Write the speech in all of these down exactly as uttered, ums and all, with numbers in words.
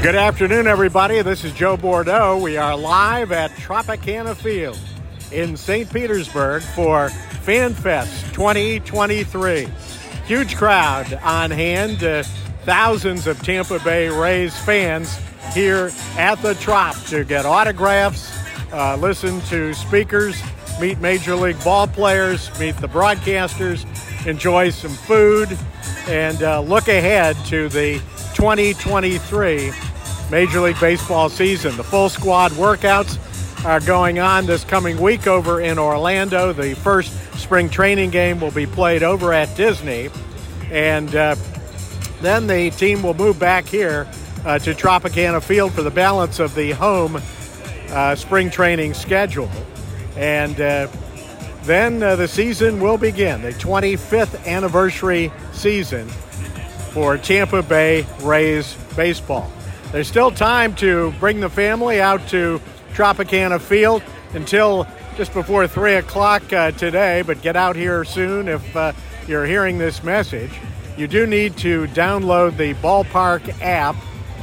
Good afternoon, everybody. This is Joe Bordeaux. We are live at Tropicana Field in Saint Petersburg for FanFest twenty twenty-three. Huge crowd on hand. Uh, thousands of Tampa Bay Rays fans here at the Trop to get autographs, uh, listen to speakers, meet Major League ball players, meet the broadcasters, enjoy some food, and uh, look ahead to the twenty twenty-three Major League Baseball season. The full squad workouts are going on this coming week over in Orlando. The first spring training game will be played over at Disney. And uh, then the team will move back here uh, to Tropicana Field for the balance of the home uh, spring training schedule. And uh, then uh, the season will begin, the twenty-fifth anniversary season for Tampa Bay Rays baseball. There's still time to bring the family out to Tropicana Field until just before three o'clock uh, today, but get out here soon if uh, you're hearing this message. You do need to download the Ballpark app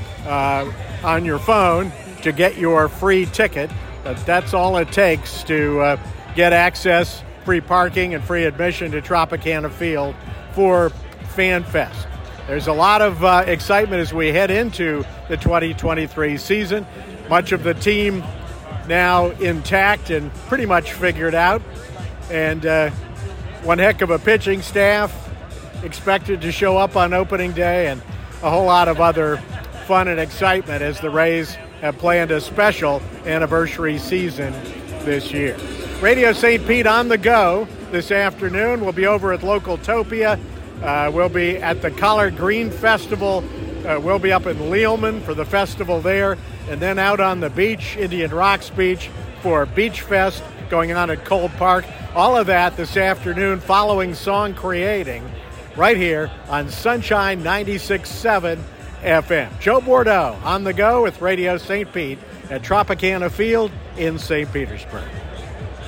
uh, on your phone to get your free ticket. But that's all it takes to uh, get access, free parking, and free admission to Tropicana Field for FanFest. There's a lot of uh, excitement as we head into the twenty twenty-three season. Much of the team now intact and pretty much figured out. And uh, one heck of a pitching staff expected to show up on opening day, and a whole lot of other fun and excitement as the Rays have planned a special anniversary season this year. Radio Saint Pete on the go this afternoon. We'll be over at Local Topia. Uh, we'll be at the Collard Green Festival. Uh, we'll be up in Leelman for the festival there, and then out on the beach, Indian Rocks Beach, for Beach Fest going on at Cole Park. All of that this afternoon following Song Creating right here on Sunshine ninety-six point seven F M. Joe Bordeaux on the go with Radio Saint Pete at Tropicana Field in Saint Petersburg.